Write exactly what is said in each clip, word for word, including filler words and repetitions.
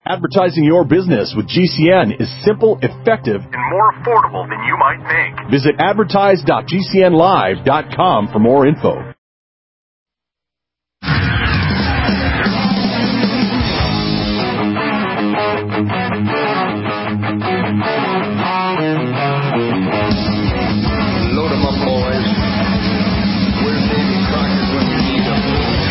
Advertising your business with G C N is simple, effective, and more affordable than you might think. Visit advertise dot g c n live dot com for more info. Load 'em up, boys. Where's Davy Crockett when you need him?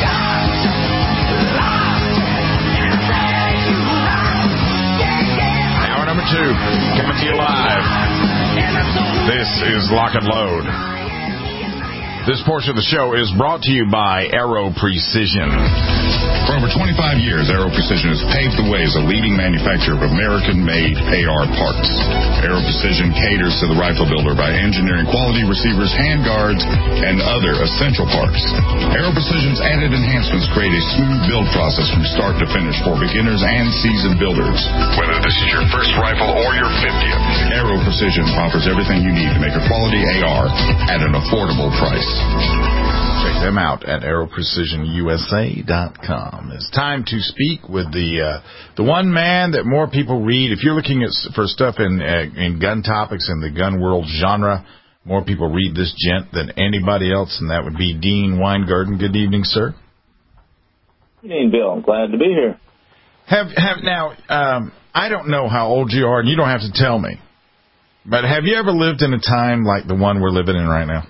Hour number two, coming to you live. This is Lock and Load. This portion of the show is brought to you by Aero Precision. For over twenty-five years, Aero Precision has paved the way as a leading manufacturer of American-made A R parts. Aero Precision caters to the rifle builder by engineering quality receivers, handguards, and other essential parts. Aero Precision's added enhancements create a smooth build process from start to finish for beginners and seasoned builders. Whether this is your first rifle or your fiftieth, Aero Precision offers everything you need to make a quality A R at an affordable price. Check them out at aero precision u s a dot com. It's time to speak with the uh, the one man that more people read. If you're looking at for stuff in uh, in gun topics in the gun world genre, more people read this gent than anybody else, and that would be Dean Weingarten. Good evening, sir. Good evening, Bill. I'm glad to be here. Have have now? Um, I don't know how old you are, and you don't have to tell me. But have you ever lived in a time like the one we're living in right now?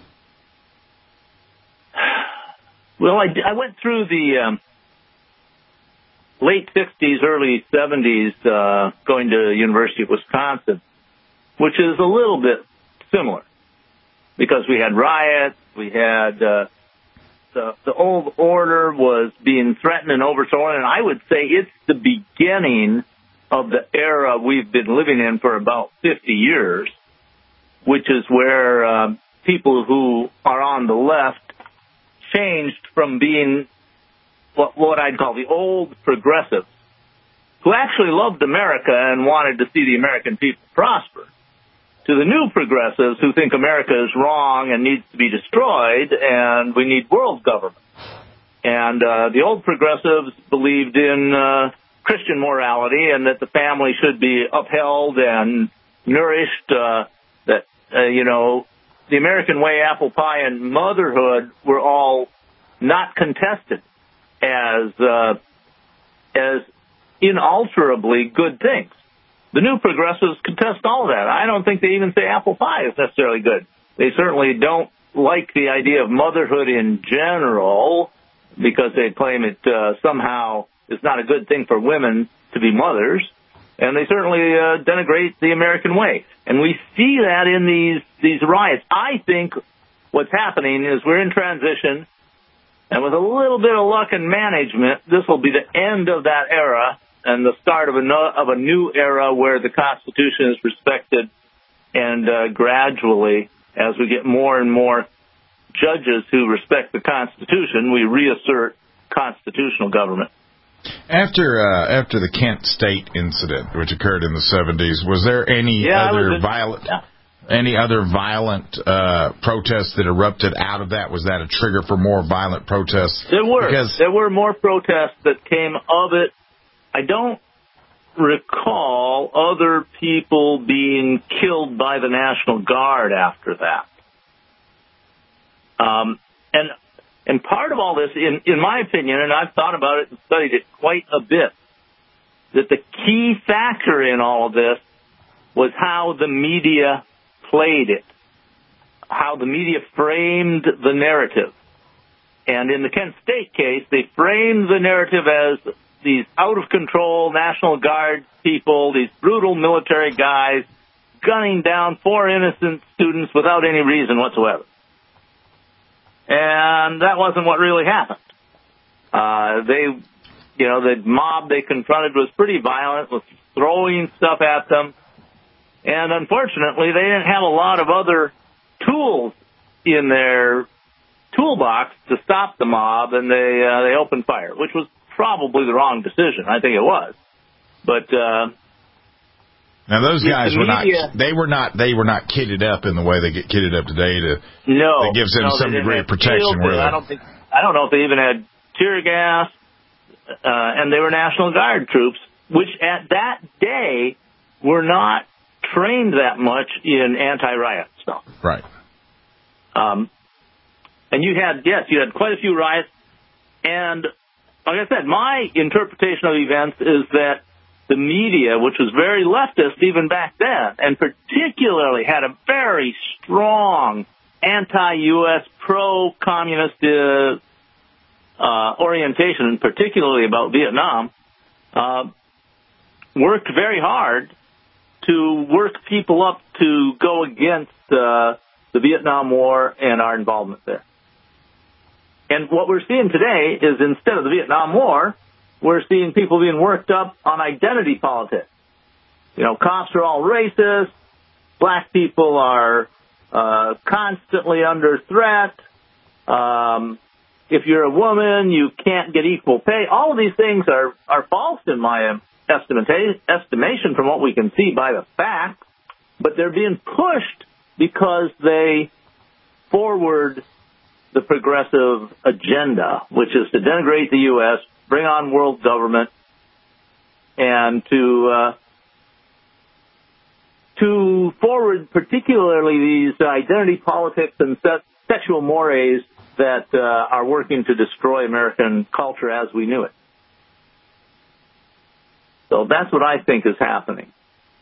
Well, I, I went through the um, late sixties, early seventies, uh, going to University of Wisconsin, which is a little bit similar because we had riots, we had uh, the, the old order was being threatened and overthrown, and I would say it's the beginning of the era we've been living in for about fifty years, which is where uh, people who are on the left changed from being what, what I'd call the old progressives, who actually loved America and wanted to see the American people prosper, to the new progressives who think America is wrong and needs to be destroyed and we need world government. And uh, the old progressives believed in uh, Christian morality and that the family should be upheld and nourished, uh, that, uh, you know, the American way, apple pie, and motherhood were all not contested as uh, as inalterably good things. The new progressives contest all of that. I don't think they even say apple pie is necessarily good. They certainly don't like the idea of motherhood in general because they claim it uh, somehow is not a good thing for women to be mothers. And they certainly uh, denigrate the American way. And we see that in these, these riots. I think what's happening is we're in transition, and with a little bit of luck and management, this will be the end of that era and the start of a, no, of a new era where the Constitution is respected, and uh, gradually, as we get more and more judges who respect the Constitution, we reassert constitutional government. After uh, after the Kent State incident, which occurred in the seventies, was there any yeah, other in, violent yeah. any other violent uh, protests that erupted out of that? Was that a trigger for more violent protests? There were. Because there were more protests that came of it. I don't recall other people being killed by the National Guard after that. Um, and And part of all this, in, in my opinion, and I've thought about it and studied it quite a bit, that the key factor in all of this was how the media played it, how the media framed the narrative. And in the Kent State case, they framed the narrative as these out-of-control National Guard people, these brutal military guys, gunning down four innocent students without any reason whatsoever. And that wasn't what really happened. Uh, they, you know, the mob they confronted was pretty violent, was throwing stuff at them. And unfortunately, they didn't have a lot of other tools in their toolbox to stop the mob, and they uh, they opened fire, which was probably the wrong decision. I think it was. But uh, now those guys were media, not they were not they were not kitted up in the way they get kitted up today to no that gives them no, some degree of protection. Where I don't think I don't know if they even had tear gas, uh, and they were National Guard troops which at that day were not trained that much in anti-riot stuff. Right. Um, and you had, yes, you had quite a few riots. And like I said, my interpretation of events is that the media, which was very leftist even back then, and particularly had a very strong anti-U S, pro-communist uh, uh, orientation, particularly about Vietnam, uh, worked very hard to work people up to go against uh, the Vietnam War and our involvement there. And what we're seeing today is instead of the Vietnam War, we're seeing people being worked up on identity politics. You know, cops are all racist. Black people are uh, constantly under threat. Um, if you're a woman, you can't get equal pay. All of these things are, are false in my estimata- estimation from what we can see by the facts, but they're being pushed because they forward the progressive agenda, which is to denigrate the U S, bring on world government, and to uh, to forward particularly these identity politics and se- sexual mores that uh, are working to destroy American culture as we knew it. So that's what I think is happening.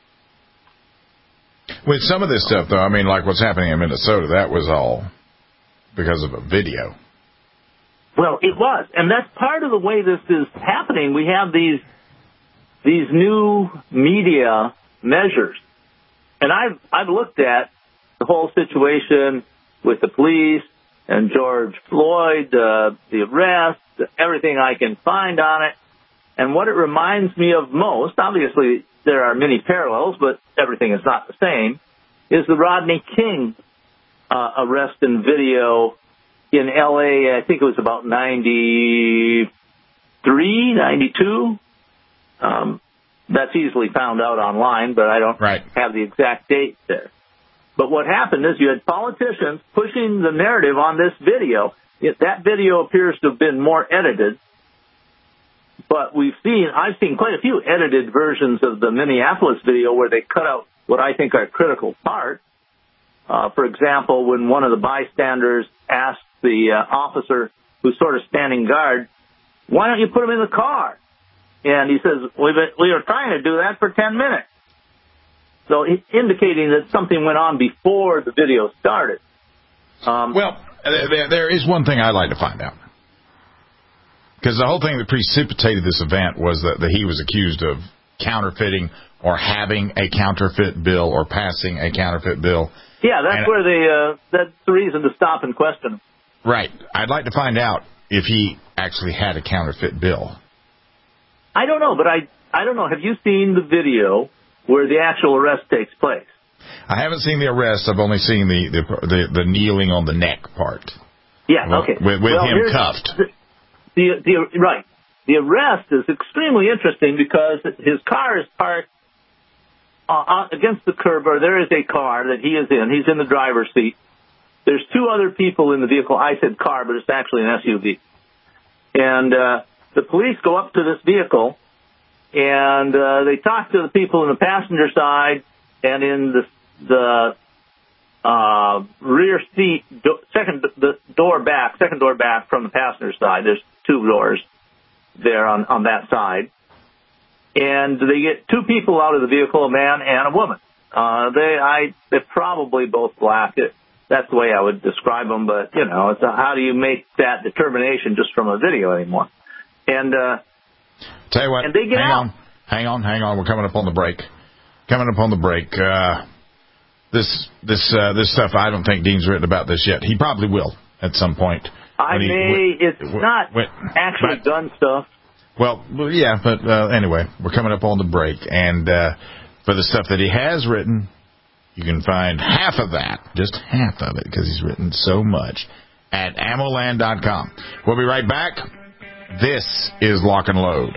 With some of this stuff, though, I mean, like what's happening in Minnesota, that was all because of a video. Well, it was, and that's part of the way this is happening. We have these these new media measures, and I've I've looked at the whole situation with the police and George Floyd, uh, the arrest, everything I can find on it, and what it reminds me of most, obviously there are many parallels, but everything is not the same, is the Rodney King uh, arrest and video in L A, I think it was about ninety-three, ninety-two. Um, that's easily found out online, but I don't right. have the exact date there. But what happened is you had politicians pushing the narrative on this video. It, that video appears to have been more edited, but we've seen, I've seen quite a few edited versions of the Minneapolis video where they cut out what I think are critical parts. Uh, for example, when one of the bystanders asked the uh, officer who's sort of standing guard, why don't you put him in the car? And he says, We've been, we were trying to do that for ten minutes. So indicating that something went on before the video started. Um, well, there, there is one thing I'd like to find out. Because the whole thing that precipitated this event was that, that he was accused of counterfeiting or having a counterfeit bill or passing a counterfeit bill. Yeah, that's and, where they, uh, that's the reason to stop and question him. Right. I'd like to find out if he actually had a counterfeit bill. I don't know, but I I don't know. Have you seen the video where the actual arrest takes place? I haven't seen the arrest. I've only seen the the the, the kneeling on the neck part. Yeah, okay. With, with well, him cuffed. The, the, the, right. The arrest is extremely interesting because his car is parked uh, against the curb, or there is a car that he is in. He's in the driver's seat. There's two other people in the vehicle. I said car, but it's actually an S U V. And uh, the police go up to this vehicle, and uh, they talk to the people in the passenger side and in the the uh, rear seat, do, second the door back, second door back from the passenger side. There's two doors there on, on that side. And they get two people out of the vehicle, a man and a woman. Uh, they, I, they're probably both black. It, that's the way I would describe them. But, you know, it's a, how do you make that determination just from a video anymore? And, uh, tell you what, and they get hang out. on, hang on, hang on. We're coming up on the break. Coming up on the break. Uh, this, this, uh, this stuff, I don't think Dean's written about this yet. He probably will at some point. I he, may, when, it's when, not when, actually but, gun stuff. Well, yeah, but uh, anyway, we're coming up on the break. And uh, for the stuff that he has written, you can find half of that, just half of it, because he's written so much, at ammoland dot com. We'll be right back. This is Lock and Load.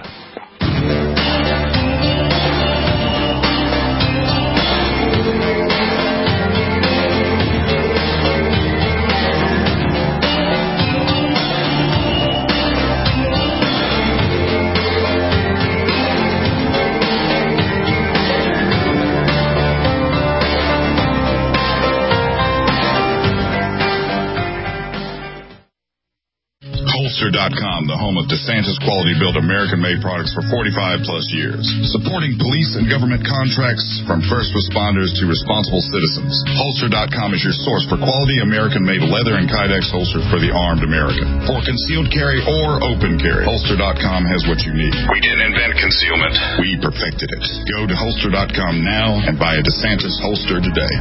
Holster dot com, the home of DeSantis quality-built American-made products for forty-five plus years. Supporting police and government contracts from first responders to responsible citizens. Holster dot com is your source for quality American-made leather and Kydex holsters for the armed American. For concealed carry or open carry, Holster dot com has what you need. We didn't invent concealment. We perfected it. Go to Holster dot com now and buy a DeSantis holster today.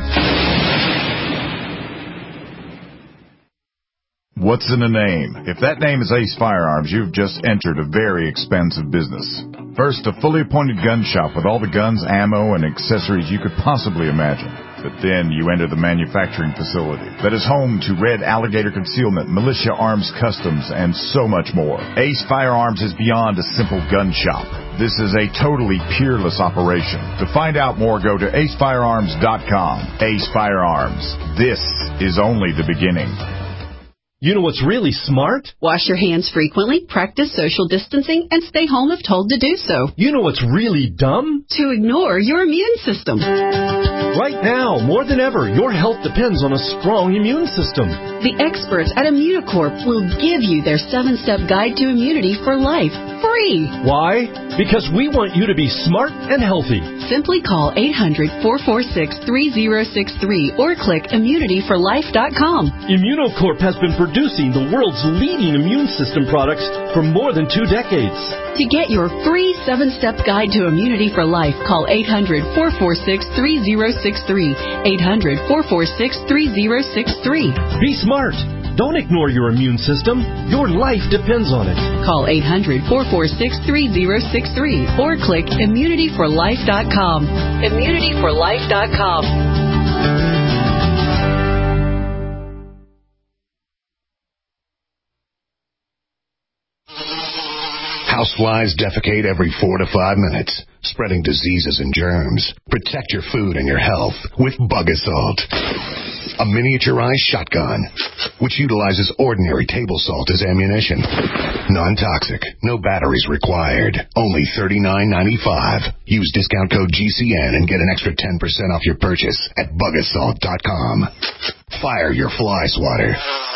What's in a name? If that name is Ace Firearms, you've just entered a very expensive business. First, a fully appointed gun shop with all the guns, ammo, and accessories you could possibly imagine. But then you enter the manufacturing facility that is home to Red Alligator Concealment, Militia Arms Customs, and so much more. Ace Firearms is beyond a simple gun shop. This is a totally peerless operation. To find out more, go to ace firearms dot com. Ace Firearms. This is only the beginning. You know what's really smart? Wash your hands frequently, practice social distancing, and stay home if told to do so. You know what's really dumb? To ignore your immune system. Right now, more than ever, your health depends on a strong immune system. The experts at Immunocorp will give you their seven-step guide to immunity for life, free. Why? Because we want you to be smart and healthy. Simply call eight hundred, four four six, three zero six three or click immunity for life dot com. Immunocorp has been producing the world's leading immune system products for more than two decades. To get your free seven-step guide to immunity for life, call eight hundred, four four six, three zero six three, eight hundred, four four six, three zero six three. Be smart. Don't ignore your immune system. Your life depends on it. Call eight hundred, four four six, three zero six three or click immunity for life dot com. immunity for life dot com. Houseflies defecate every four to five minutes, spreading diseases and germs. Protect your food and your health with Bug Assault. A miniaturized shotgun, which utilizes ordinary table salt as ammunition. Non-toxic, no batteries required. Only thirty-nine ninety-five. Use discount code G C N and get an extra ten percent off your purchase at bug assault dot com. Fire your fly swatter.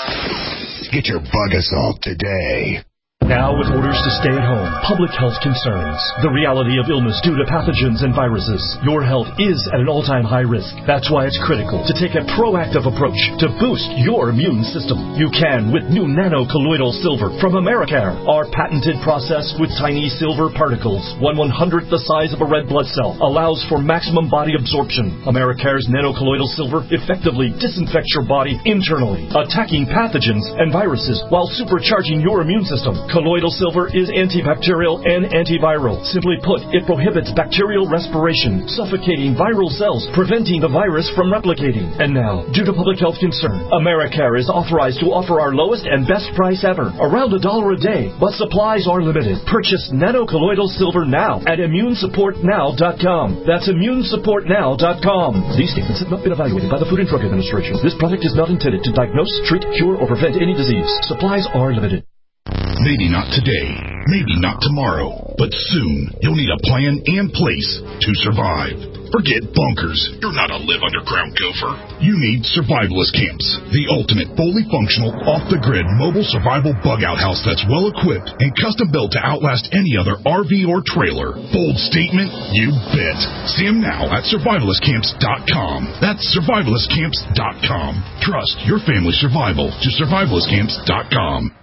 Get your Bug Assault today. Now with orders to stay at home, public health concerns, the reality of illness due to pathogens and viruses, your health is at an all-time high risk. That's why it's critical to take a proactive approach to boost your immune system. You can with new nano-colloidal silver from Americare. Our patented process with tiny silver particles, one one-hundredth the size of a red blood cell, allows for maximum body absorption. Americare's nano-colloidal silver effectively disinfects your body internally, attacking pathogens and viruses while supercharging your immune system. Colloidal silver is antibacterial and antiviral. Simply put, it prohibits bacterial respiration, suffocating viral cells, preventing the virus from replicating. And now, due to public health concern, Americare is authorized to offer our lowest and best price ever, around a dollar a day, but supplies are limited. Purchase nano-colloidal silver now at immune support now dot com. That's immune support now dot com. These statements have not been evaluated by the Food and Drug Administration. This product is not intended to diagnose, treat, cure, or prevent any disease. Supplies are limited. Maybe not today, maybe not tomorrow, but soon you'll need a plan and place to survive. Forget bunkers. You're not a live underground gopher. You need Survivalist Camps, the ultimate fully functional, off-the-grid mobile survival bug-out house that's well-equipped and custom-built to outlast any other R V or trailer. Bold statement? You bet. See them now at survivalist camps dot com. That's survivalist camps dot com. Trust your family's survival to survivalist camps dot com.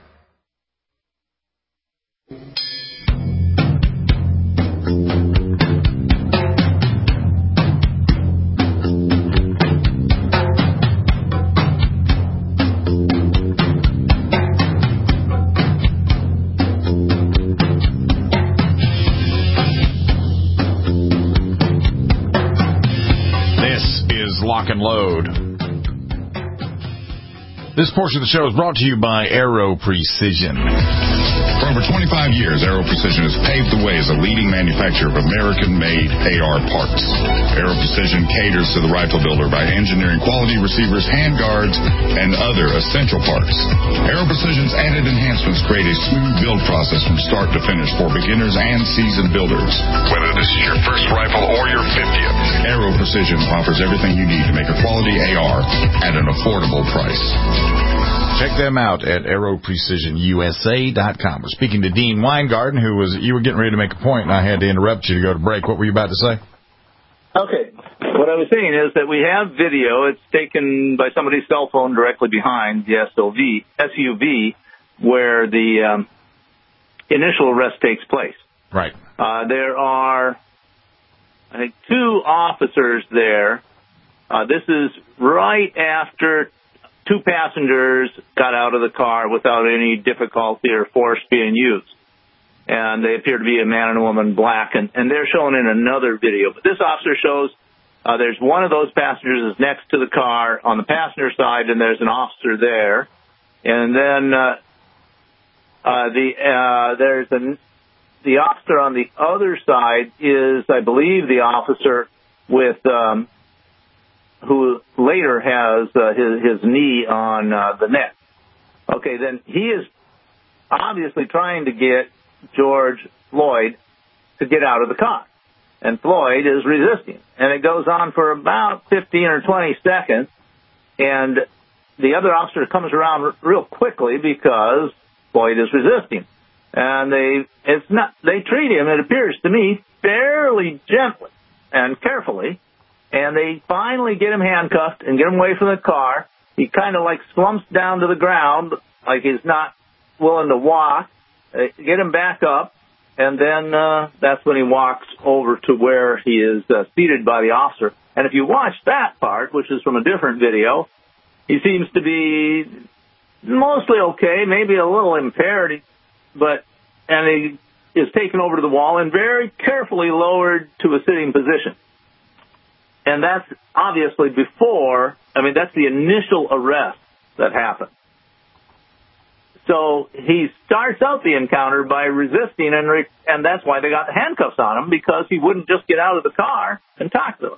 This is Lock and Load. This portion of the show is brought to you by Aero Precision. For over twenty-five years, Aero Precision has paved the way as a leading manufacturer of American-made A R parts. Aero Precision caters to the rifle builder by engineering quality receivers, handguards, and other essential parts. Aero Precision's added enhancements create a smooth build process from start to finish for beginners and seasoned builders. Whether this is your first rifle or your fiftieth, Aero Precision Precision offers everything you need to make a quality A R at an affordable price. Check them out at aero precision U S A dot com. We're speaking to Dean Weingarten, who was, you were getting ready to make a point, and I had to interrupt you to go to break. What were you about to say? Okay. What I was saying is that we have video. It's taken by somebody's cell phone directly behind the S U V, where the um, initial arrest takes place. Right. Uh, there are, I think, two officers there. Uh, this is right after two passengers got out of the car without any difficulty or force being used. And they appear to be a man and a woman in black, and, and they're shown in another video. But this officer shows uh, there's one of those passengers is next to the car on the passenger side, and there's an officer there. And then uh, uh, the uh, there's an, the officer on the other side is, I believe, the officer with um, who later has uh, his, his knee on uh, the neck. Okay, then he is obviously trying to get George Floyd to get out of the car. And Floyd is resisting. And it goes on for about fifteen or twenty seconds. And the other officer comes around r- real quickly because Floyd is resisting. And they it's not they treat him, it appears to me, fairly gently and carefully. And they finally get him handcuffed and get him away from the car. He kind of like slumps down to the ground, like he's not willing to walk. They get him back up, and then uh, that's when he walks over to where he is uh, seated by the officer. And if you watch that part, which is from a different video, he seems to be mostly okay, maybe a little impaired, but and he is taken over to the wall and very carefully lowered to a sitting position. And that's obviously before, I mean, that's the initial arrest that happened. So he starts out the encounter by resisting, and re- and that's why they got the handcuffs on him, because he wouldn't just get out of the car and talk to them.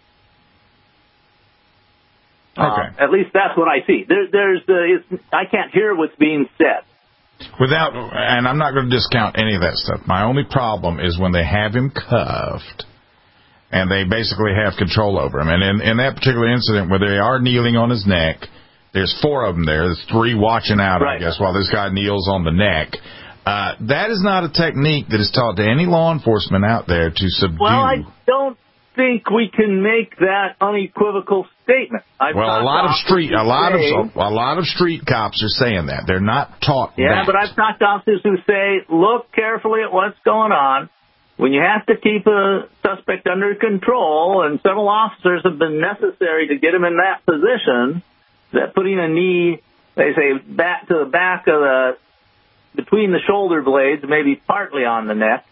Okay. Uh, at least that's what I see. There, there's uh, it's, I can't hear what's being said. Without, and I'm not going to discount any of that stuff. My only problem is when they have him cuffed and they basically have control over him. And in, in that particular incident where they are kneeling on his neck, there's four of them there. There's three watching out, right. I guess, while this guy kneels on the neck. Uh, that is not a technique that is taught to any law enforcement out there to subdue. Well, I don't think we can make that unequivocal statement. I've well, a lot of street, a lot say, of a lot of street cops are saying that. They're not taught yeah, that. but I've talked to officers who say, look carefully at what's going on. When you have to keep a suspect under control, and several officers have been necessary to get him in that position, that putting a knee, they say, back to the back of the, between the shoulder blades, maybe partly on the neck,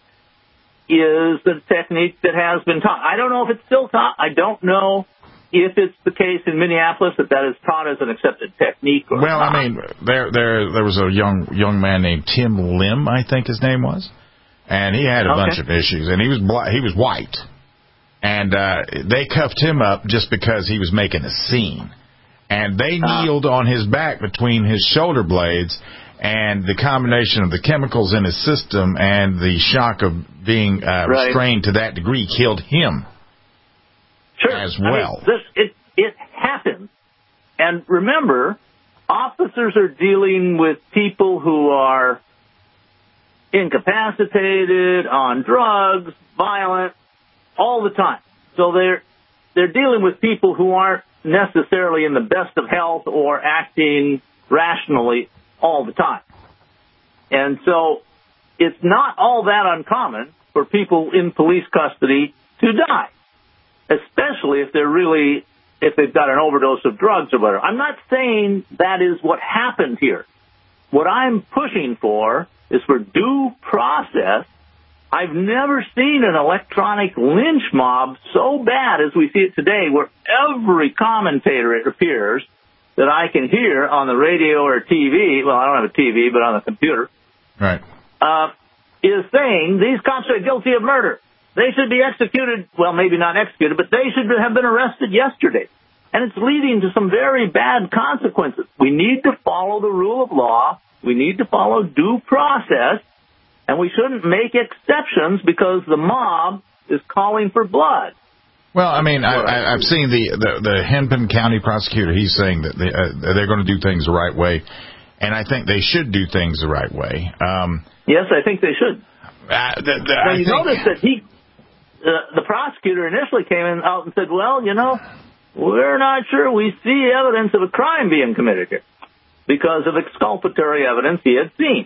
is the technique that has been taught. I don't know if it's still taught. I don't know if it's the case in Minneapolis that that is taught as an accepted technique. Or well, not. I mean, there, there, there was a young, young man named Tim Lim, I think his name was, and he had a okay. bunch of issues, and he was bla- he was white, and uh, they cuffed him up just because he was making a scene. And they kneeled on his back between his shoulder blades, and the combination of the chemicals in his system and the shock of being uh, right. restrained to that degree killed him sure. as well. I mean, this, it, it happens. And remember, officers are dealing with people who are incapacitated, on drugs, violent, all the time. So they're they're dealing with people who aren't necessarily in the best of health or acting rationally all the time. And so it's not all that uncommon for people in police custody to die, especially if they're really, if they've got an overdose of drugs or whatever. I'm not saying that is what happened here. What I'm pushing for is for due process. I've never seen an electronic lynch mob so bad as we see it today, where every commentator, it appears, that I can hear on the radio or T V, well, I don't have a T V, but on the computer, right, uh, is saying these cops are guilty of murder. They should be executed, well, maybe not executed, but they should have been arrested yesterday. And it's leading to some very bad consequences. We need to follow the rule of law. We need to follow due process. And we shouldn't make exceptions because the mob is calling for blood. Well, I mean, I, I, I've seen the, the, the Hennepin County prosecutor. He's saying that they, uh, they're going to do things the right way, and I think they should do things the right way. Um, yes, I think they should. Uh, the, the, now, I you think... notice that he, uh, the prosecutor initially came in out and said, well, you know, we're not sure we see evidence of a crime being committed here because of exculpatory evidence he had seen.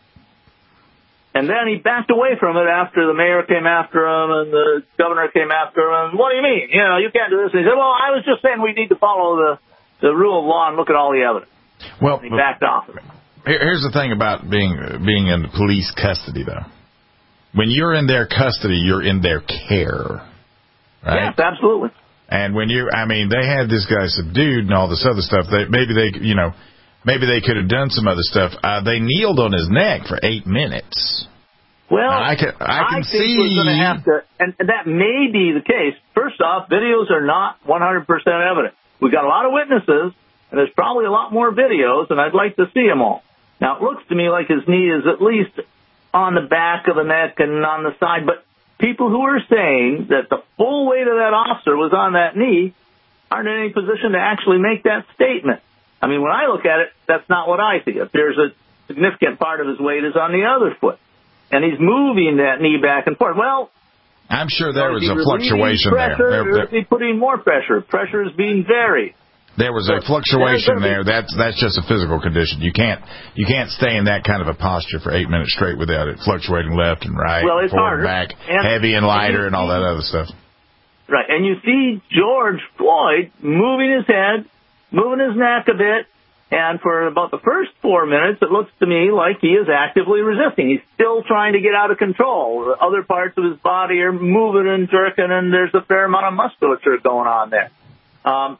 And then he backed away from it after the mayor came after him and the governor came after him. And what do you mean? You know, you can't do this. And he said, well, I was just saying we need to follow the, the rule of law and look at all the evidence. Well, and he backed off of it. Here's the thing about being being in police custody, though. When you're in their custody, you're in their care, right? Yes, absolutely. And when you, I mean, they had this guy subdued and all this other stuff. They, maybe they, you know, maybe they could have done some other stuff. Uh, they kneeled on his neck for eight minutes. Well, now, I can, I can I think see. we're going to have to, and, and that may be the case. First off, videos are not one hundred percent evidence. We've got a lot of witnesses, and there's probably a lot more videos, and I'd like to see them all. Now, it looks to me like his knee is at least on the back of the neck and on the side, but people who are saying that the full weight of that officer was on that knee aren't in any position to actually make that statement. I mean, when I look at it, that's not what I see. If there's a significant part of his weight is on the other foot, and he's moving that knee back and forth. Well, I'm sure there was is he a fluctuation pressure, there. Or is he putting more pressure? Pressure is being varied. There was a fluctuation there. That's that's just a physical condition. You can't you can't stay in that kind of a posture for eight minutes straight without it fluctuating left and right, well, it's forward harder. and back, and, heavy and lighter, and all that other stuff. Right, and you see George Floyd moving his head, moving his neck a bit, and for about the first four minutes, it looks to me like he is actively resisting. He's still trying to get out of control. Other parts of his body are moving and jerking, and there's a fair amount of musculature going on there. Um,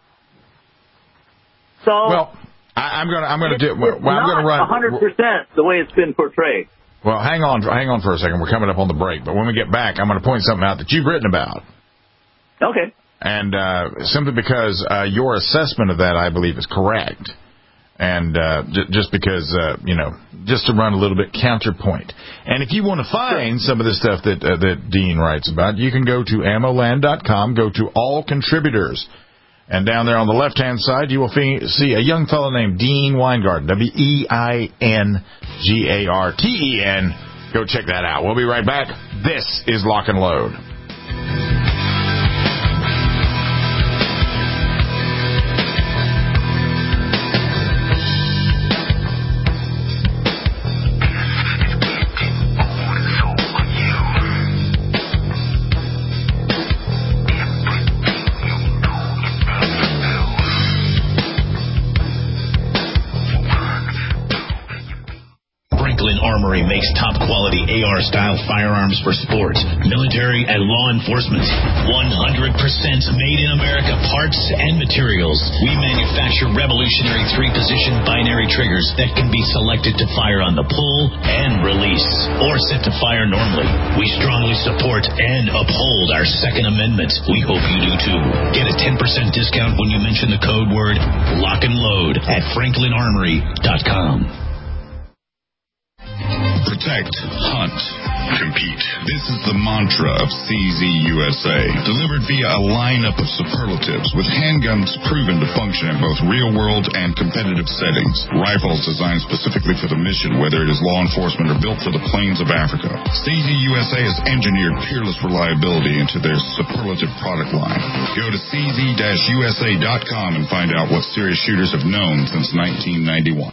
So well, I, I'm going to I'm going to do well. I'm going to run one hundred percent the way it's been portrayed. Well, hang on, hang on for a second. We're coming up on the break, but when we get back, I'm going to point something out that you've written about. Okay. And uh, simply because uh, your assessment of that, I believe, is correct, and uh, j- just because uh, you know, just to run a little bit counterpoint. And if you want to find sure. some of the stuff that uh, that Dean writes about, you can go to ammo land dot com, go to all contributors. And down there on the left-hand side, you will fee- see a young fellow named Dean Weingarten, W E I N G A R T E N. Go check that out. We'll be right back. This is Lock and Load. Armory makes top-quality A R-style firearms for sports, military, and law enforcement. one hundred percent made in America parts and materials. We manufacture revolutionary three-position binary triggers that can be selected to fire on the pull and release, or set to fire normally. We strongly support and uphold our Second Amendment. We hope you do too. Get a ten percent discount when you mention the code word Lock and Load at franklin armory dot com. Protect, hunt, compete. This is the mantra of C Z U S A, delivered via a lineup of superlatives with handguns proven to function in both real-world and competitive settings. Rifles designed specifically for the mission, whether it is law enforcement or built for the plains of Africa. C Z U S A has engineered peerless reliability into their superlative product line. Go to c z dash u s a dot com and find out what serious shooters have known since nineteen ninety-one.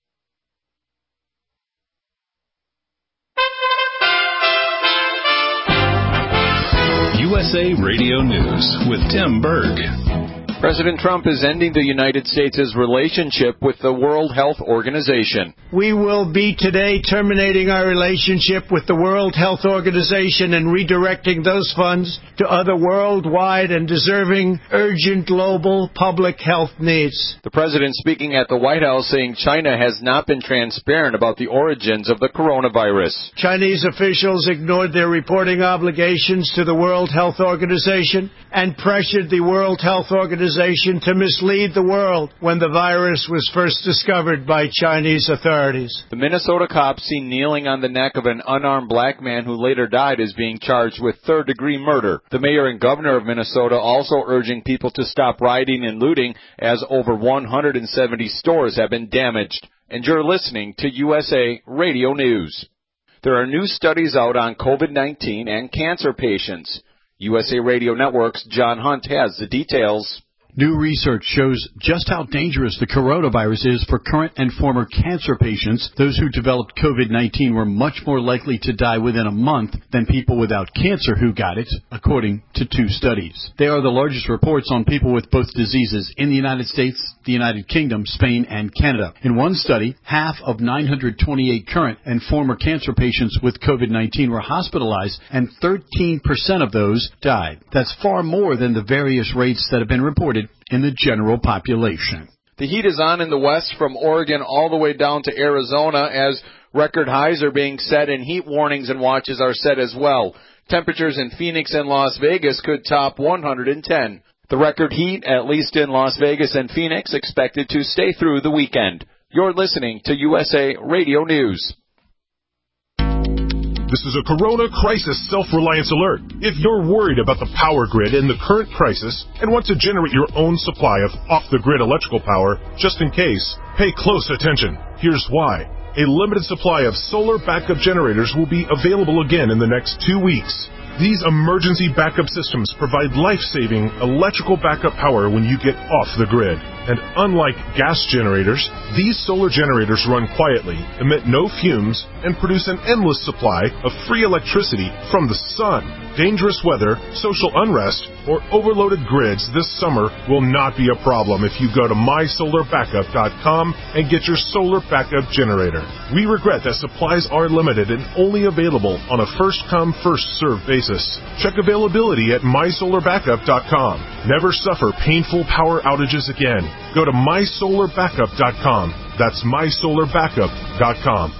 U S A Radio News with Tim Berg. President Trump is ending the United States' relationship with the World Health Organization. We will be today terminating our relationship with the World Health Organization and redirecting those funds to other worldwide and deserving urgent global public health needs. The president speaking at the White House saying China has not been transparent about the origins of the coronavirus. Chinese officials ignored their reporting obligations to the World Health Organization and pressured the World Health Organization Organization to mislead the world when the virus was first discovered by Chinese authorities. The Minnesota cop seen kneeling on the neck of an unarmed black man who later died is being charged with third-degree murder. The mayor and governor of Minnesota also urging people to stop rioting and looting as over one hundred seventy stores have been damaged. And you're listening to U S A Radio News. There are new studies out on COVID nineteen and cancer patients. U S A Radio Network's John Hunt has the details. New research shows just how dangerous the coronavirus is for current and former cancer patients. Those who developed COVID nineteen were much more likely to die within a month than people without cancer who got it, according to two studies. They are the largest reports on people with both diseases in the United States, the United Kingdom, Spain, and Canada. In one study, half of nine hundred twenty-eight current and former cancer patients with COVID nineteen were hospitalized, and thirteen percent of those died. That's far more than the various rates that have been reported in the general population. The heat is on in the west from Oregon all the way down to Arizona as record highs are being set and heat warnings and watches are set as well. Temperatures in Phoenix and Las Vegas could top one hundred ten. The record heat, at least in Las Vegas and Phoenix, expected to stay through the weekend. You're listening to U S A Radio News. This is a Corona Crisis Self-Reliance Alert. If you're worried about the power grid in the current crisis and want to generate your own supply of off-the-grid electrical power, just in case, pay close attention. Here's why. A limited supply of solar backup generators will be available again in the next two weeks. These emergency backup systems provide life-saving electrical backup power when you get off the grid. And unlike gas generators, these solar generators run quietly, emit no fumes, and produce an endless supply of free electricity from the sun. Dangerous weather, social unrest, or overloaded grids this summer will not be a problem if you go to my solar backup dot com and get your solar backup generator. We regret that supplies are limited and only available on a first-come, first-served basis. Check availability at my solar backup dot com. Never suffer painful power outages again. Go to my solar backup dot com. That's my solar backup dot com.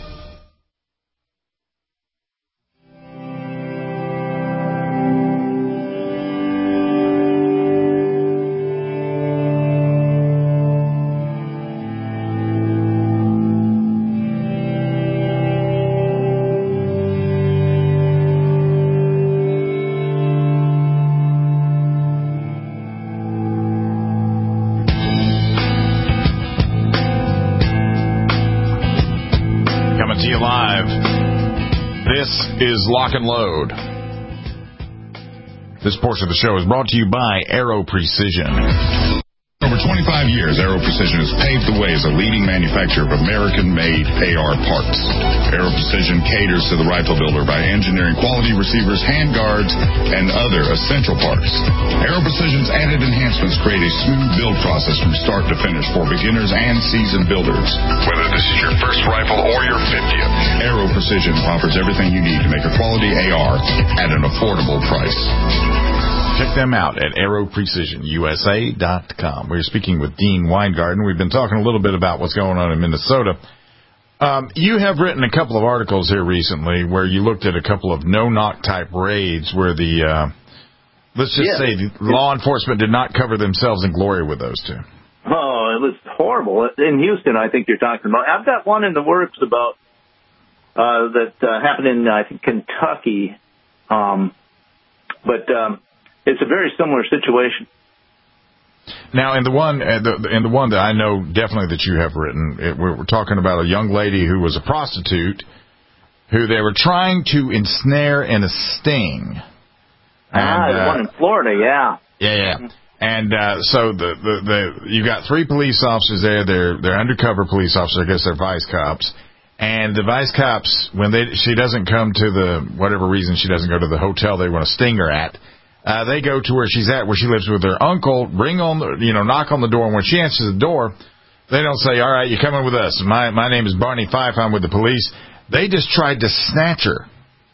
Is Lock and Load. This portion of the show is brought to you by Aero Precision. Over twenty-five years, Aero Precision has paved the way as a leading manufacturer of American-made A R parts. Aero Precision caters to the rifle builder by engineering quality receivers, handguards, and other essential parts. Aero Precision's added enhancements create a smooth build process from start to finish for beginners and seasoned builders. Whether this is your first rifle or your fiftieth, Aero Precision offers everything you need to make a quality A R at an affordable price. Check them out at aero precision U S A dot com. We're speaking with Dean Weingarten. We've been talking a little bit about what's going on in Minnesota. Um, you have written a couple of articles here recently where you looked at a couple of no-knock type raids where the, uh, let's just yeah. say, the law enforcement did not cover themselves in glory with those two. Oh, it was horrible. In Houston, I think you're talking about. I've got one in the works about uh, that uh, happened in, I think, Kentucky. Um, but... Um, It's a very similar situation. Now, in the one, in the one that I know definitely that you have written, it, we're, we're talking about a young lady who was a prostitute, who they were trying to ensnare in a sting. And, ah, the uh, one in Florida, yeah. Yeah, yeah. And uh, so the, the the you got three police officers there. They're they're undercover police officers. I guess they're vice cops. And the vice cops, when they she doesn't come to the whatever reason she doesn't go to the hotel they want to sting her at. Uh, they go to where she's at, where she lives with her uncle, ring on the, you know, knock on the door, and when she answers the door, they don't say, all right, you're coming with us. My my name is Barney Fife, I'm with the police. They just tried to snatch her.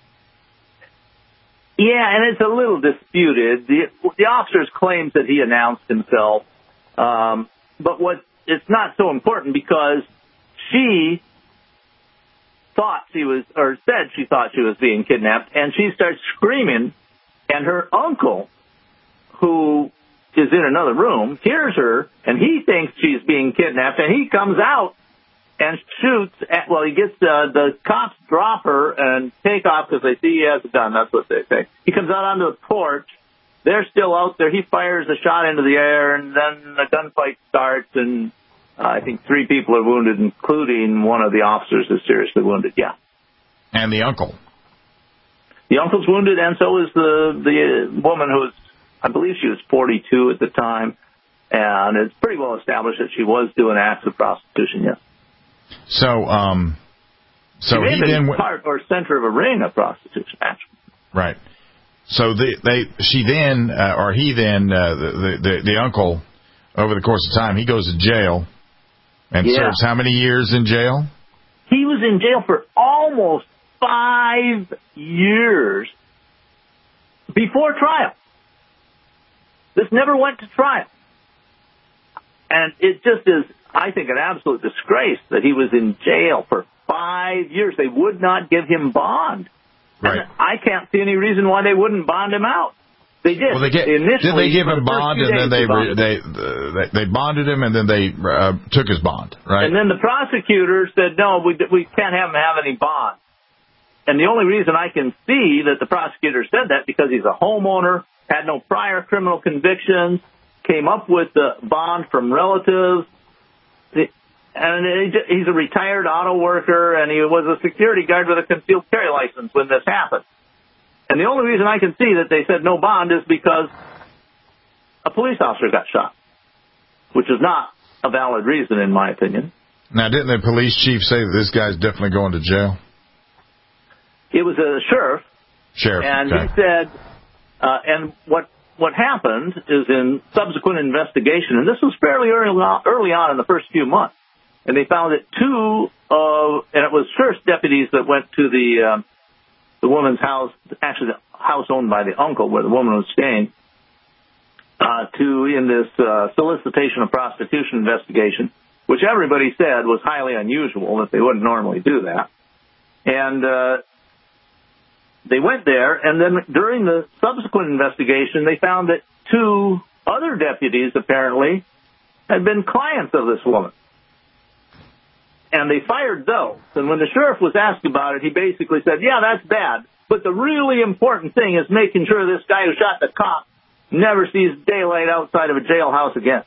Yeah, and it's a little disputed. The, the officers claims that he announced himself, um, but what it's not so important because she thought she was, or said she thought she was being kidnapped, and she starts screaming. And her uncle, who is in another room, hears her, and he thinks she's being kidnapped, and he comes out and shoots at, well, he gets, uh, the cops drop her and take off because they see he has a gun. That's what they say. He comes out onto the porch. They're still out there. He fires a shot into the air, and then a gunfight starts, and uh, I think three people are wounded, including one of the officers is seriously wounded, yeah. And the uncle. The uncle's wounded, and so is the, the woman who was, I believe she was forty-two at the time, and it's pretty well established that she was doing acts of prostitution, yes. So, um, so she may he have been then part or center of a ring of prostitution, actually. Right. So the, they, she then, uh, or he then, uh, the, the the uncle, over the course of time, he goes to jail and Yeah. serves how many years in jail? He was in jail for almost five years before trial. This never went to trial. And it just is, I think, an absolute disgrace that he was in jail for five years. They would not give him bond. Right. And I can't see any reason why they wouldn't bond him out. They did. Well, they get, Initially, did they give for him the first bond few and then days, they bonded they, uh, they they bonded him and then they uh, took his bond, right? And then the prosecutor said, no, we we can't have him have any bond. And the only reason I can see that the prosecutor said that because he's a homeowner, had no prior criminal convictions, came up with the bond from relatives, and he's a retired auto worker, and he was a security guard with a concealed carry license when this happened. And the only reason I can see that they said no bond is because a police officer got shot, which is not a valid reason, in my opinion. Now, didn't the police chief say that this guy's definitely going to jail? It was a sheriff. Sheriff, And okay. he said, uh, and what what happened is in subsequent investigation, and this was fairly early on, early on in the first few months, and they found that two of, and it was sheriff's deputies that went to the um, the woman's house, actually the house owned by the uncle where the woman was staying, uh, to, in this uh, solicitation of prostitution investigation, which everybody said was highly unusual, that they wouldn't normally do that. And uh, they went there, and then during the subsequent investigation, they found that two other deputies, apparently, had been clients of this woman. And they fired those. And when the sheriff was asked about it, he basically said, yeah, that's bad. But the really important thing is making sure this guy who shot the cop never sees daylight outside of a jailhouse again.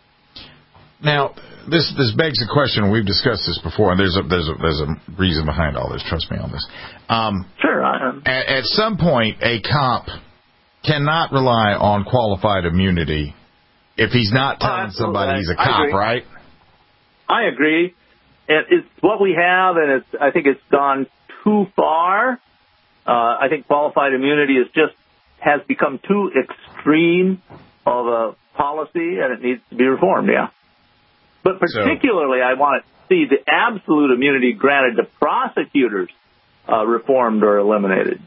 Now, this this begs the question. We've discussed this before, and there's a there's a there's a reason behind all this. Trust me on this. Um, sure. I am. At, at some point, a cop cannot rely on qualified immunity if he's not telling oh, somebody he's a I cop, agree. right? I agree. And it's what we have, and it's I think it's gone too far. Uh, I think qualified immunity is just has become too extreme of a policy, and it needs to be reformed. Yeah. But particularly, so, I want to see the absolute immunity granted to prosecutors uh, reformed or eliminated.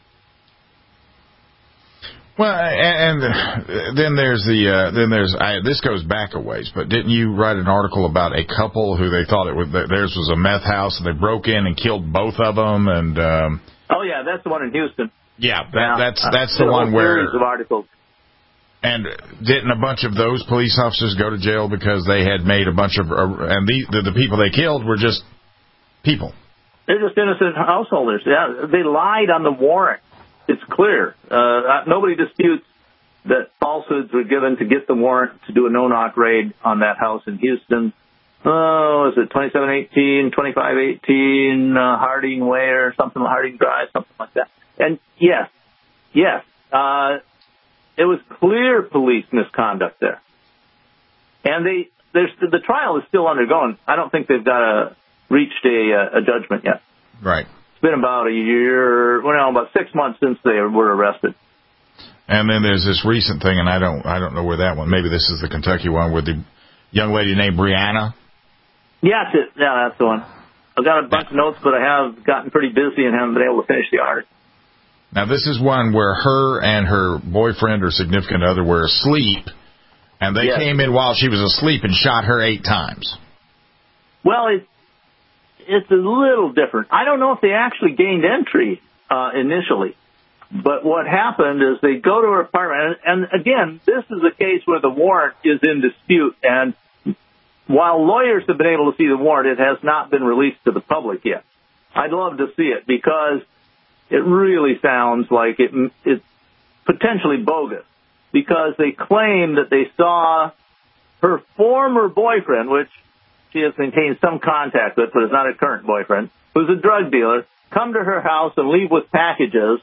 Well, and, and then there's the uh, then there's I, this goes back a ways. But didn't you write an article about a couple who they thought it was theirs was a meth house and they broke in and killed both of them? And um, oh yeah, that's the one in Houston. Yeah, that, yeah. that's that's uh, the one where. Series of articles. And didn't a bunch of those police officers go to jail because they had made a bunch of, uh, and the, the the people they killed were just people? They're just innocent householders. Yeah, they lied on the warrant. It's clear. Uh, nobody disputes that falsehoods were given to get the warrant to do a no-knock raid on that house in Houston. Oh, is it twenty-seven eighteen, twenty-five eighteen, uh, Harding Way or something, Harding Drive, something like that. And yes, yes, uh, it was clear police misconduct there. And they, there's, the trial is still undergoing. I don't think they've got a, reached a, a judgment yet. Right. It's been about a year, well, no, about six months since they were arrested. And then there's this recent thing, and I don't, I don't know where that one. Maybe this is the Kentucky one with the young lady named Brianna. Yeah, that's it. Yeah, that's the one. I've got a bunch yeah. of notes, but I have gotten pretty busy and haven't been able to finish the article. Now, this is one where her and her boyfriend or significant other were asleep, and they yes. came in while she was asleep and shot her eight times. Well, it, it's a little different. I don't know if they actually gained entry uh, initially. But what happened is they go to her apartment, and, and again, this is a case where the warrant is in dispute, and while lawyers have been able to see the warrant, it has not been released to the public yet. I'd love to see it because it really sounds like it, it's potentially bogus, because they claim that they saw her former boyfriend, which she has maintained some contact with, but is not a current boyfriend, who's a drug dealer, come to her house and leave with packages.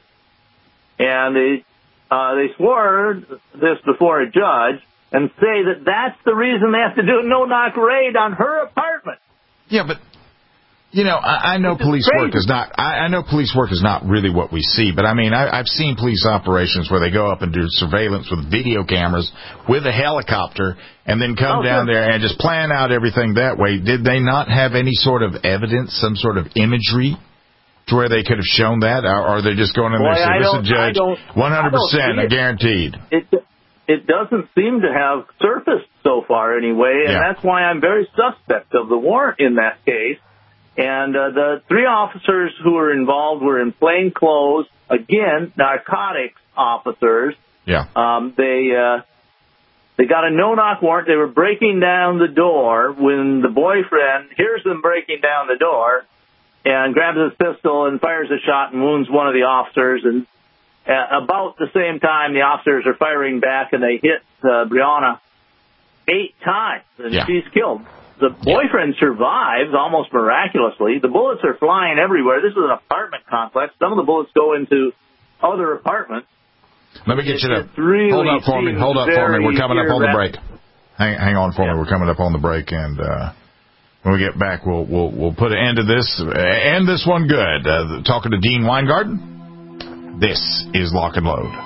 And they uh, they swore this before a judge and say that that's the reason they have to do a no-knock raid on her apartment. Yeah, but, you know, I, I know police crazy. work is not, I, I know police work is not really what we see, but I mean, I, I've seen police operations where they go up and do surveillance with video cameras with a helicopter and then come oh, down sure. there and just plan out everything that way. Did they not have any sort of evidence, some sort of imagery to where they could have shown that? Or are they just going in there and saying, listen, Judge, one hundred percent, I guaranteed? It, it doesn't seem to have surfaced so far anyway, and Yeah. that's why I'm very suspect of the warrant in that case. And uh, the three officers who were involved were in plain clothes, again, narcotics officers. Yeah. Um, they uh, they got a no-knock warrant. They were breaking down the door when the boyfriend hears them breaking down the door and grabs his pistol and fires a shot and wounds one of the officers. And uh, about the same time, the officers are firing back, and they hit uh, Brianna eight times, and Yeah. she's killed. The boyfriend survives almost miraculously. The bullets are flying everywhere. This is an apartment complex. Some of the bullets go into other apartments. Let me get you to really hold up for me. seems Hold up for me. We're very coming up on the break. irrational. Hang, hang on for me. We're coming up on the break, and uh, when we get back, we'll we'll we'll put an end to this. Uh, end this one good. Uh, talking to Dean Weingarten. This is Lock and Load.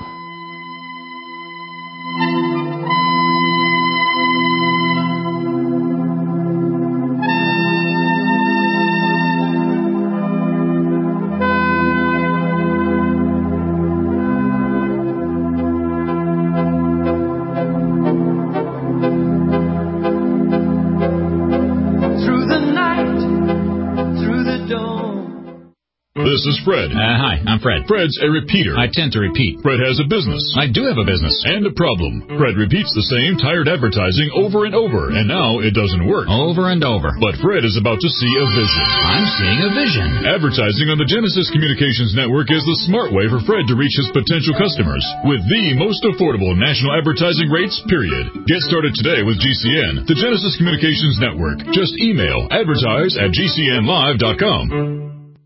This is Fred. Uh, hi, I'm Fred. Fred's a repeater. I tend to repeat. Fred has a business. I do have a business. And a problem. Fred repeats the same tired advertising over and over, and now it doesn't work. Over and over. But Fred is about to see a vision. I'm seeing a vision. Advertising on the Genesis Communications Network is the smart way for Fred to reach his potential customers with the most affordable national advertising rates, period. Get started today with G C N, the Genesis Communications Network. Just email advertise at G C N live dot com.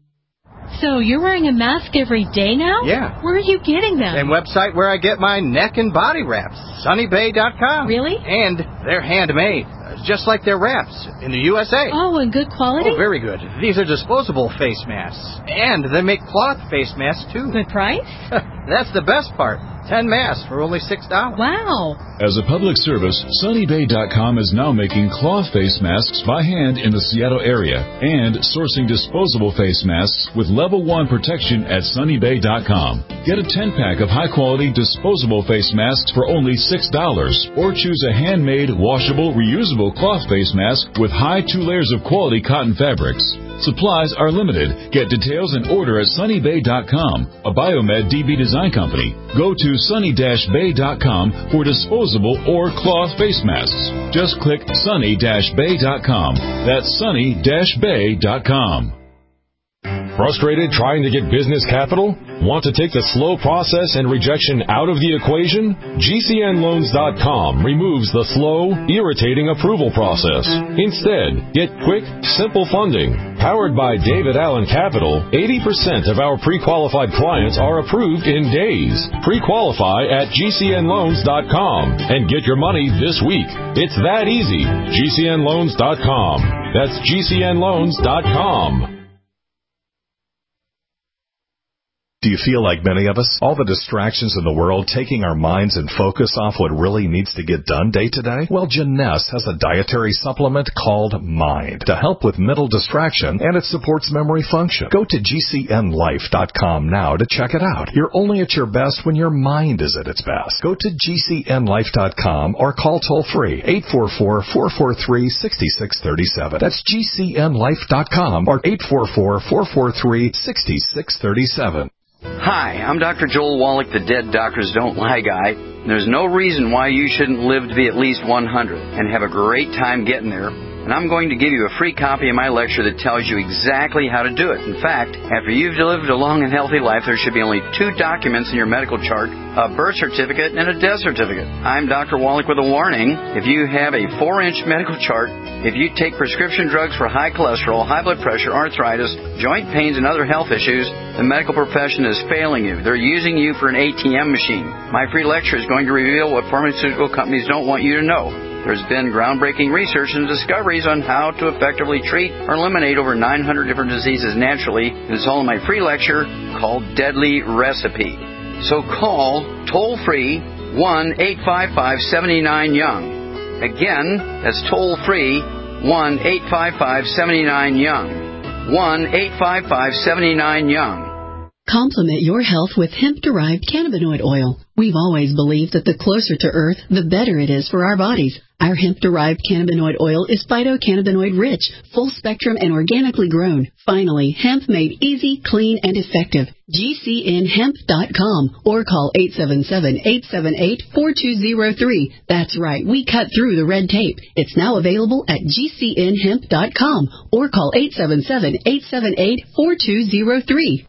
So you're wearing a mask every day now? Yeah. Where are you getting them? Same website where I get my neck and body wraps, sunny bay dot com. Really? And they're handmade, just like their wraps in the U S A. Oh, and good quality? Oh, very good. These are disposable face masks. And they make cloth face masks, too. Good price? That's the best part. Ten masks for only six dollars. Wow. As a public service, sunny bay dot com is now making cloth face masks by hand in the Seattle area and sourcing disposable face masks with level one protection at sunny bay dot com. Get a ten-pack of high-quality disposable face masks for only six dollars, or choose a handmade, washable, reusable cloth face mask with high two layers of quality cotton fabrics. Supplies are limited. Get details and order at sunny bay dot com, a Biomed D B design company. Go to sunny bay dot com for disposable or cloth face masks. Just click sunny bay dot com. That's sunny bay dot com. Frustrated trying to get business capital? Want to take the slow process and rejection out of the equation? G C N loans dot com removes the slow, irritating approval process. Instead, get quick, simple funding. Powered by David Allen Capital, eighty percent of our pre-qualified clients are approved in days. Pre-qualify at G C N loans dot com and get your money this week. It's that easy. G C N loans dot com. That's G C N loans dot com. Do you feel like many of us? All the distractions in the world taking our minds and focus off what really needs to get done day to day? Well, Jeunesse has a dietary supplement called Mind to help with mental distraction, and it supports memory function. Go to G C N life dot com now to check it out. You're only at your best when your mind is at its best. Go to G C N life dot com or call toll-free eight four four, four four three, six six three seven. That's G C N life dot com or eight four four, four four three, six six three seven. Hi. Hi, I'm Doctor Joel Wallach, the Dead Doctors Don't Lie guy. There's no reason why you shouldn't live to be at least one hundred and have a great time getting there. And I'm going to give you a free copy of my lecture that tells you exactly how to do it. In fact, after you've lived a long and healthy life, there should be only two documents in your medical chart, a birth certificate and a death certificate. I'm Doctor Wallach with a warning. If you have a four-inch medical chart, if you take prescription drugs for high cholesterol, high blood pressure, arthritis, joint pains, and other health issues, the medical profession is failing you. They're using you for an A T M machine. My free lecture is going to reveal what pharmaceutical companies don't want you to know. There's been groundbreaking research and discoveries on how to effectively treat or eliminate over nine hundred different diseases naturally. It's all in my free lecture called Deadly Recipe. So call toll-free one eight five five, seven nine, young. Again, that's toll-free one eight five five, seven nine, young. one eight five five, seven nine, young. Complement your health with hemp-derived cannabinoid oil. We've always believed that the closer to Earth, the better it is for our bodies. Our hemp-derived cannabinoid oil is phytocannabinoid-rich, full-spectrum, and organically grown. Finally, hemp made easy, clean, and effective. G C N hemp dot com or call eight seven seven, eight seven eight, four two zero three. That's right, we cut through the red tape. It's now available at G C N hemp dot com or call eight seven seven, eight seven eight, four two zero three.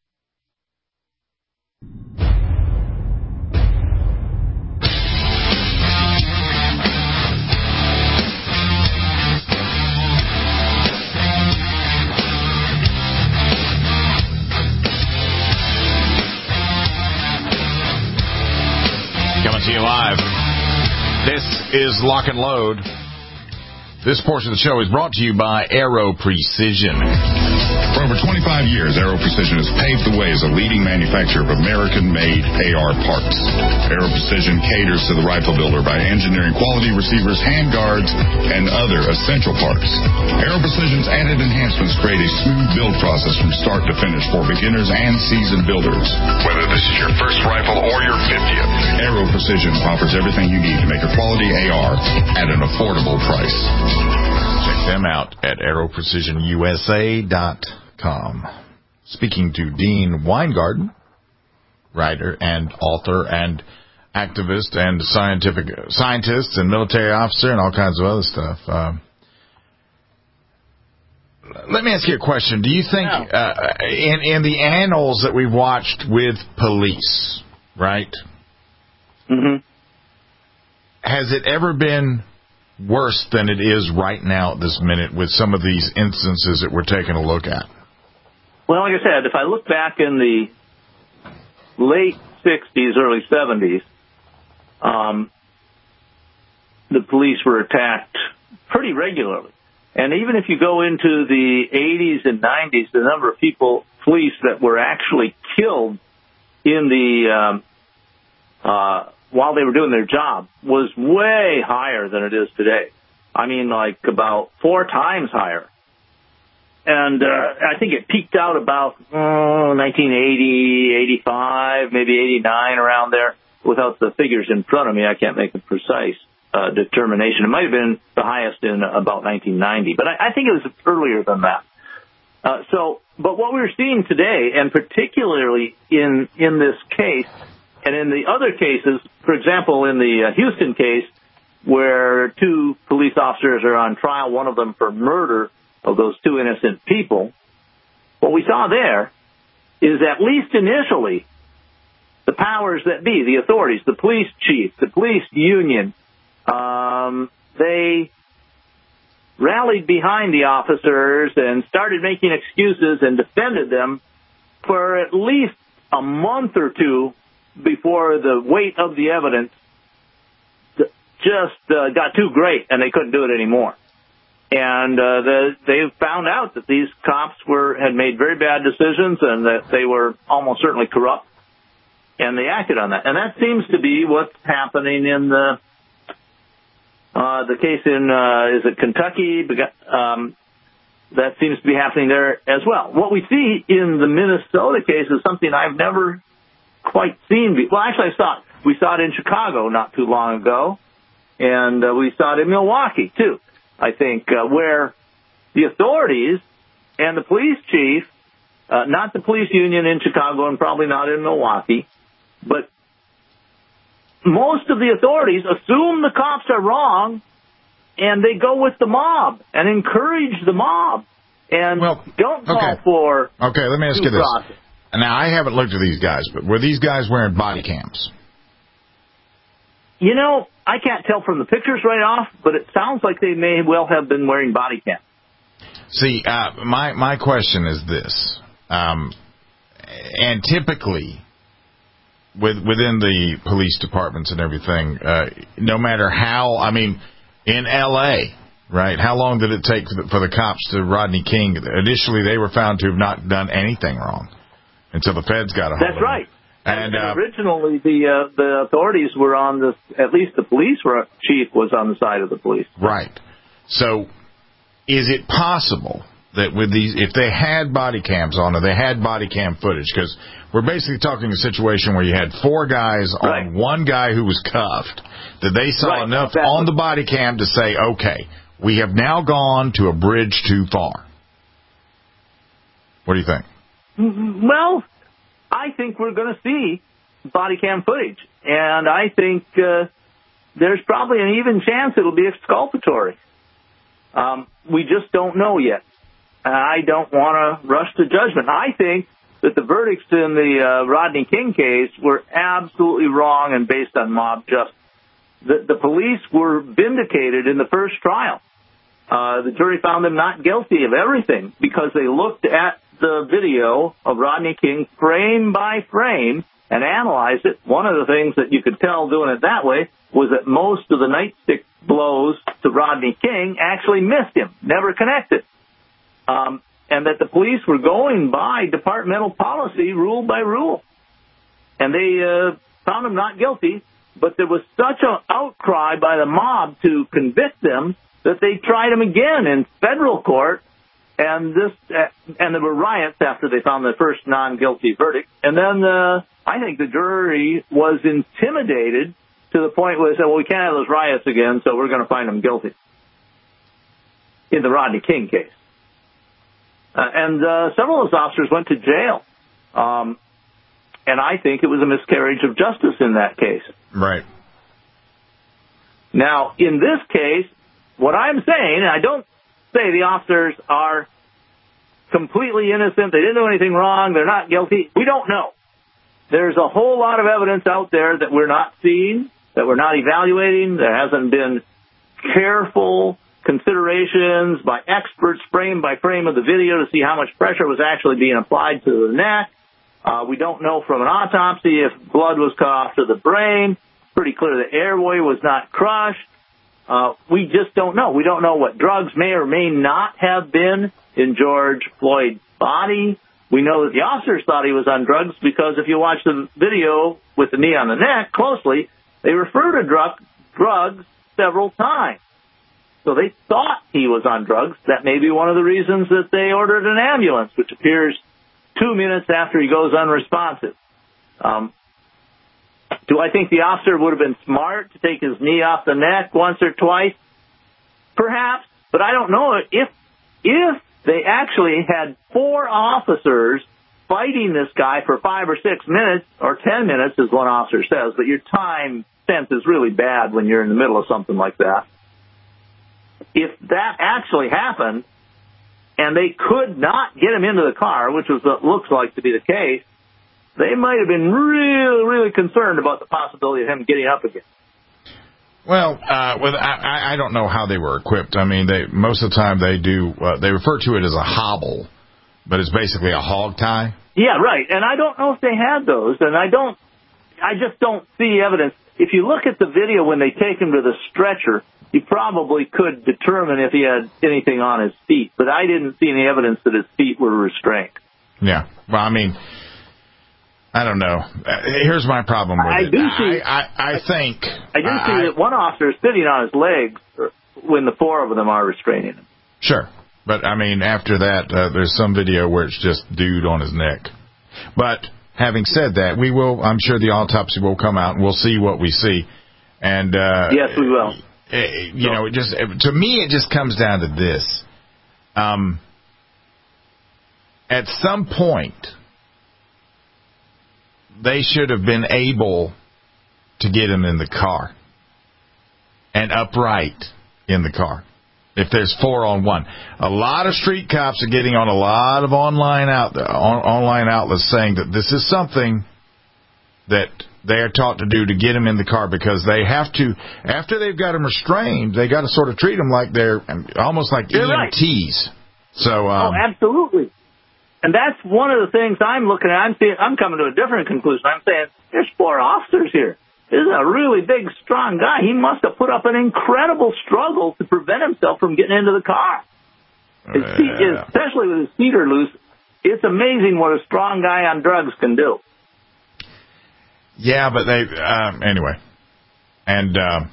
Coming to you live. This is Lock and Load. This portion of the show is brought to you by Aero Precision. For over twenty-five years, Aero Precision has paved the way as a leading manufacturer of American-made A R parts. Aero Precision caters to the rifle builder by engineering quality receivers, handguards, and other essential parts. Aero Precision's added enhancements create a smooth build process from start to finish for beginners and seasoned builders. Whether this is your first rifle or your fiftieth, Aero Precision offers everything you need to make a quality A R at an affordable price. Check them out at aero precision U S A dot com. Speaking to Dean Weingarten, writer and author and activist and scientific scientist and military officer and all kinds of other stuff. Um, let me ask you a question. Do you think uh, in, in the annals that we've watched with police, right? Mm-hmm. Has it ever been worse than it is right now at this minute with some of these instances that we're taking a look at? Well, like I said, if I look back in the late sixties, early seventies, um, the police were attacked pretty regularly. And even if you go into the eighties and nineties, the number of people, police, that were actually killed in the um, uh, while they were doing their job was way higher than it is today. I mean, like about four times higher. And uh, I think it peaked out about oh, nineteen eighty, eighty-five, maybe eighty-nine, around there. Without the figures in front of me, I can't make a precise uh, determination. It might have been the highest in about nineteen ninety, but I, I think it was earlier than that. Uh, so, but what we're seeing today, and particularly in in this case, and in the other cases, for example, in the uh, Houston case, where two police officers are on trial, one of them for murder of those two innocent people, what we saw there is, at least initially, the powers that be, the authorities, the police chief, the police union, um, they rallied behind the officers and started making excuses and defended them for at least a month or two before the weight of the evidence just uh, got too great and they couldn't do it anymore. And uh, the, they found out that these cops were had made very bad decisions and that they were almost certainly corrupt, and they acted on that. And that seems to be what's happening in the uh, the case in uh, is it Kentucky? Um, that seems to be happening there as well. What we see in the Minnesota case is something I've never quite seen. Be- well, actually, I saw it. We saw it in Chicago not too long ago, and uh, we saw it in Milwaukee too. I think, uh, where the authorities and the police chief uh, not the police union in Chicago and probably not in Milwaukee, but most of the authorities assume the cops are wrong, and they go with the mob and encourage the mob and well, don't call okay. for Okay, let me ask you this. process. Now, I haven't looked at these guys, but were these guys wearing body cams? You know, I can't tell from the pictures right off, but it sounds like they may well have been wearing body cams. See, uh, my, my question is this. Um, and typically, with, within the police departments and everything, uh, no matter how, I mean, in L A, right, how long did it take for the, for the cops to Rodney King? Initially, they were found to have not done anything wrong until the feds got a hold of them. That's right. And, and uh, originally, the uh, the authorities were on the, at least the police were, chief was on the side of the police. Right. So, is it possible that with these, if they had body cams on, or they had body cam footage, because we're basically talking a situation where you had four guys right. on one guy who was cuffed, that they saw right. enough exactly. on the body cam to say, okay, we have now gone to a bridge too far. What do you think? Well, I think we're going to see body cam footage, and I think uh, there's probably an even chance it'll be exculpatory. Um, we just don't know yet. I don't want to rush to judgment. I think that the verdicts in the uh, Rodney King case were absolutely wrong and based on mob justice. The, the police were vindicated in the first trial. Uh, the jury found them not guilty of everything because they looked at the video of Rodney King frame by frame and analyzed it. One of the things that you could tell doing it that way was that most of the nightstick blows to Rodney King actually missed him, never connected. Um, and that the police were going by departmental policy, rule by rule. And they uh, found him not guilty, but there was such an outcry by the mob to convict them that they tried him again in federal court. And this, uh, and there were riots after they found the first non-guilty verdict. And then uh, I think the jury was intimidated to the point where they said, well, we can't have those riots again, so we're going to find him guilty in the Rodney King case. Uh, and uh, several of those officers went to jail. Um, and I think it was a miscarriage of justice in that case. Right. Now, in this case, what I'm saying, and I don't say the officers are completely innocent, they didn't do anything wrong, they're not guilty. We don't know. There's a whole lot of evidence out there that we're not seeing, that we're not evaluating. There hasn't been careful considerations by experts frame by frame of the video to see how much pressure was actually being applied to the neck. Uh, we don't know from an autopsy if blood was cut off to the brain. Pretty clear the airway was not crushed. Uh, we just don't know. We don't know what drugs may or may not have been in George Floyd's body. We know that the officers thought he was on drugs because if you watch the video with the knee on the neck closely, they refer to drug, drugs several times. So they thought he was on drugs. That may be one of the reasons that they ordered an ambulance, which appears two minutes after he goes unresponsive. Um, do I think the officer would have been smart to take his knee off the neck once or twice? Perhaps, but I don't know if if they actually had four officers fighting this guy for five or six minutes, or ten minutes, as one officer says, but your time sense is really bad when you're in the middle of something like that. If that actually happened, and they could not get him into the car, which was what looks like to be the case, they might have been really, really concerned about the possibility of him getting up again. Well, uh, with, I, I don't know how they were equipped. I mean, they most of the time they do, uh, they refer to it as a hobble, but it's basically a hog tie. Yeah, right. And I don't know if they had those, and I don't, I just don't see evidence. If you look at the video when they take him to the stretcher, you probably could determine if he had anything on his feet, but I didn't see any evidence that his feet were restrained. Yeah. Well, I mean, I don't know. Uh, here's my problem with I it. Do see, I, I, I think... I do uh, see I, that one officer is sitting on his legs when the four of them are restraining him. Sure. But, I mean, after that, uh, there's some video where it's just dude on his neck. But, having said that, we will, I'm sure the autopsy will come out and we'll see what we see. And uh, yes, we will. It, you so, know, it just to me, it just comes down to this. Um, at some point, they should have been able to get him in the car and upright in the car. If there's four on one, a lot of street cops are getting on a lot of online out on, online outlets saying that this is something that they are taught to do to get him in the car, because they have to, after they've got him restrained, they got to sort of treat him like they're almost like E M Ts. Right. So, um, oh, absolutely. And that's one of the things I'm looking at. I'm seeing, I'm coming to a different conclusion. I'm saying there's four officers here. This is a really big, strong guy. He must have put up an incredible struggle to prevent himself from getting into the car. His Uh, seat is, especially with his feet are loose, it's amazing what a strong guy on drugs can do. Yeah, but they, um, anyway. And um,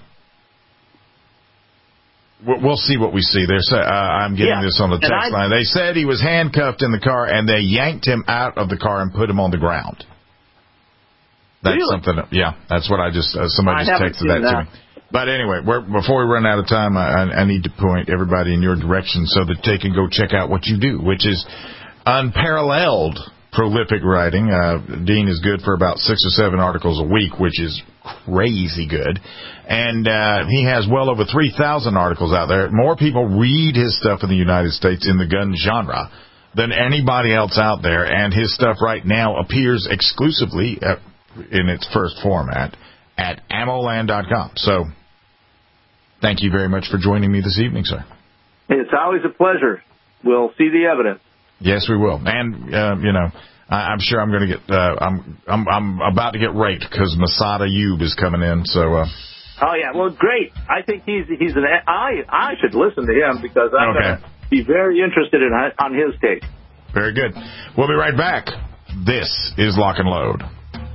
we'll see what we see. There's, uh, I'm getting Yeah. this on the And text I- line. They said he was handcuffed in the car, and they yanked him out of the car and put him on the ground. That's Really? something. Yeah, that's what I just. Uh, somebody I just haven't texted that, seen to that. me. But anyway, we're, before we run out of time, I, I need to point everybody in your direction so that they can go check out what you do, which is unparalleled prolific writing. Uh, Dean is good for about six or seven articles a week, which is crazy good. And uh, he has well over three thousand articles out there. More people read his stuff in the United States in the gun genre than anybody else out there. And his stuff right now appears exclusively at, in its first format at ammoland dot com. So thank you very much for joining me this evening, sir. It's always a pleasure. We'll see the evidence. Yes, we will. And, uh, you know, I, I'm sure I'm going to get, uh, I'm, I'm, I'm about to get raped because Masada Yub is coming in. So, uh, Oh, yeah. Well, great. I think he's, he's an, I, I should listen to him because I'm Okay. going to be very interested in on his take. very good. We'll be right back. This is Lock and Load.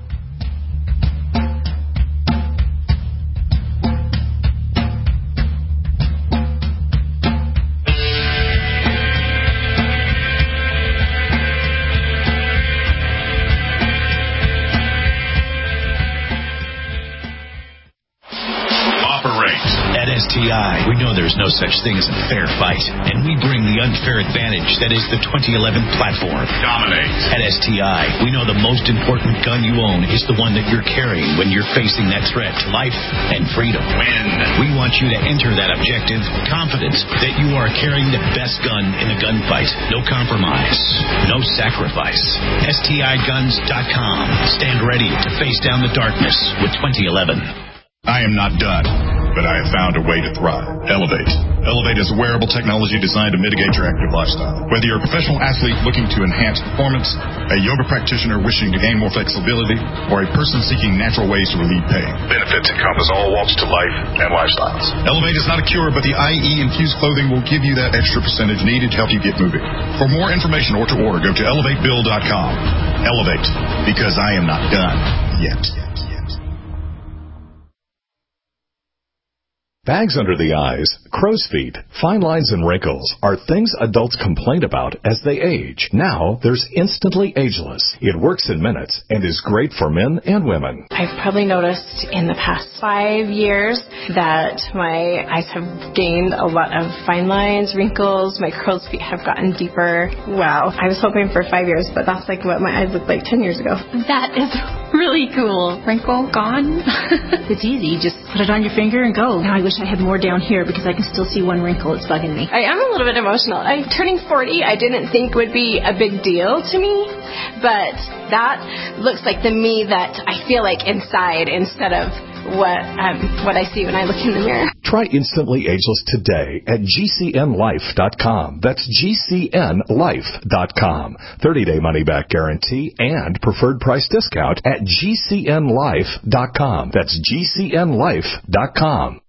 Operate. At S T I, we know there's no such thing as a fair fight, and we bring the unfair advantage that is the twenty eleven platform. Dominate. At S T I, we know the most important gun you own is the one that you're carrying when you're facing that threat to life and freedom. Win. We want you to enter that objective confident that you are carrying the best gun in the gunfight. No compromise. No sacrifice. S T I guns dot com. Stand ready to face down the darkness with twenty eleven. I am not done, but I have found a way to thrive. Elevate. Elevate is a wearable technology designed to mitigate your active lifestyle. Whether you're a professional athlete looking to enhance performance, a yoga practitioner wishing to gain more flexibility, or a person seeking natural ways to relieve pain, benefits encompass all walks to life and lifestyles. Elevate is not a cure, but the I E-infused clothing will give you that extra percentage needed to help you get moving. For more information or to order, go to elevate bill dot com. Elevate, because I am not done yet. Bags under the eyes, crow's feet, fine lines, and wrinkles are things adults complain about as they age. Now, there's Instantly Ageless. It works in minutes and is great for men and women. I've probably noticed in the past five years that my eyes have gained a lot of fine lines, wrinkles, my crow's feet have gotten deeper. Wow. I was hoping for five years, but that's like what my eyes looked like ten years ago. That is really cool. Wrinkle gone. It's easy. You just put it on your finger and go. Now I wish I had more down here because I can still see one wrinkle. It's bugging me. I am a little bit emotional. I'm turning forty. I didn't think would be a big deal to me, but that looks like the me that I feel like inside instead of what um, what I see when I look in the mirror. Try Instantly Ageless today at G C N life dot com. That's G C N life dot com. thirty-day money-back guarantee and preferred price discount at G C N life dot com. That's G C N life dot com.